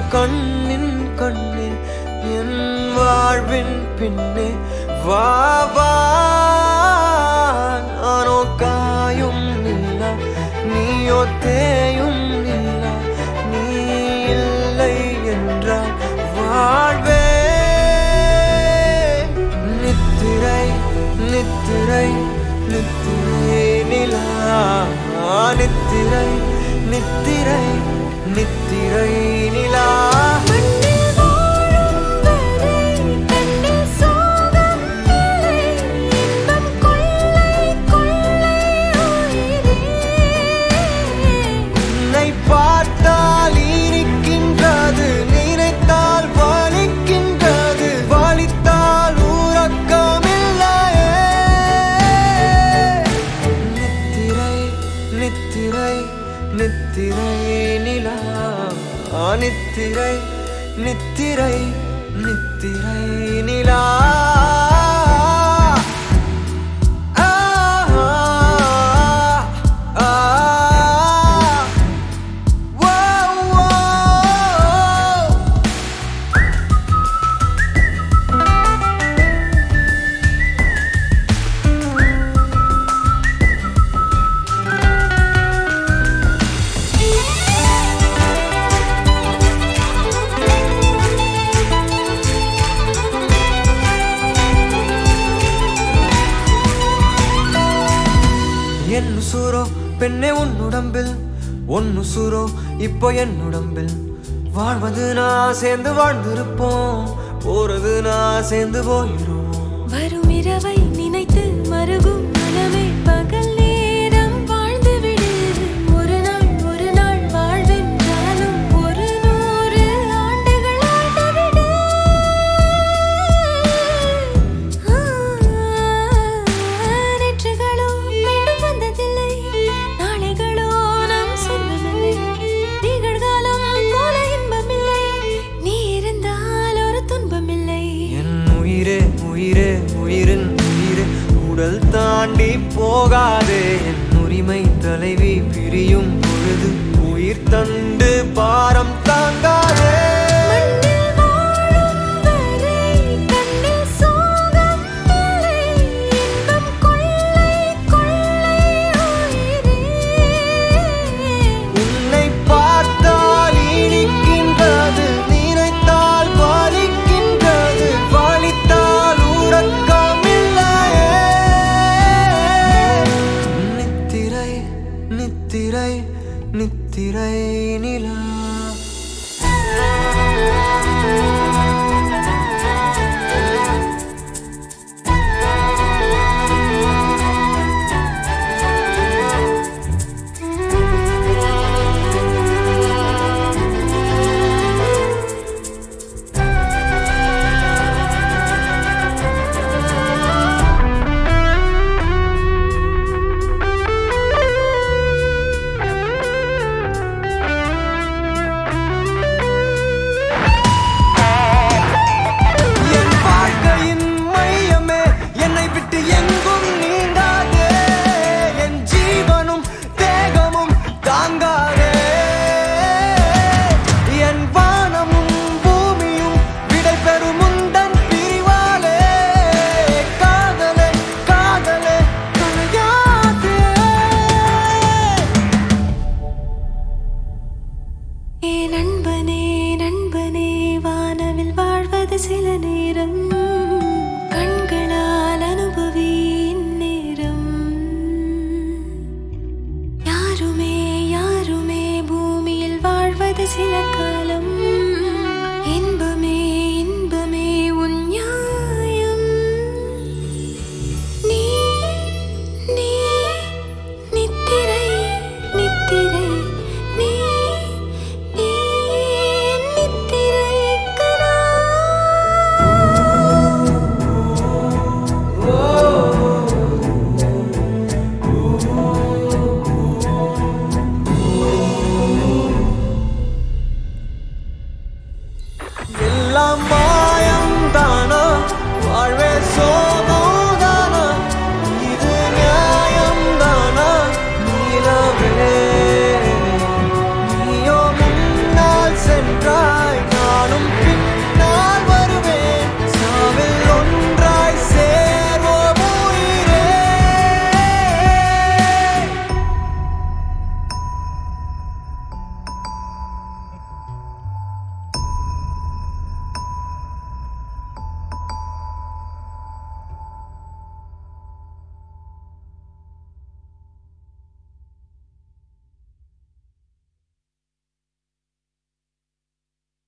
கண்ணின் கண்ணே என் வாழ்வின் பின்னே வா வா நானோ காயும் நிலா நீயோ தேயும் நிலா நீ இல்லை என்றால் வாழ்வே நித்திரை நித்திரை நித்திரை நிலா நித்திரை நித்திரை நித்திரை நிலா பார்த்தால் இருக்கின்றது நினைத்தால் வலிக்கின்றது வலித்தால் உறக்கமில்லையே நித்திரை நித்திரை நித்திரை நிலா நித்திரை நித்திரை நித்திரை நிலா என்னுசுரோ பெண்ணே உன்னுடம்பில் ஒன்னுசுரோ இப்போ என்னுடம்பில் வாழ்வது நான் சேர்ந்து வாழ்ந்திருப்போம் போறது நான் சேர்ந்து போயிடுவோம் வரும் இரவை நினைத்து மருகும் மனமே பகல் நேரம் வாழ்ந்து விடு ஒரு நாள் வாழ்வென்றாலும் 100 ஆண்டுகள் ஆண்டவிடு நேற்றுகளோ மீண்டும் வந்ததில்லை நாளைகளோ நம் சொந்தமில்லை நிகழ்காலம் போல இன்பமில்லை நீ இருந்தால் ஒரு துன்பமில்லை என் உயிரே உயிரே உயிரின் உயிரே உடல் தாண்டி போகாதே என் உரிமை தலைவி பிரியும் பொழுது உயிர் தண்டு பாரம் தாங்காதே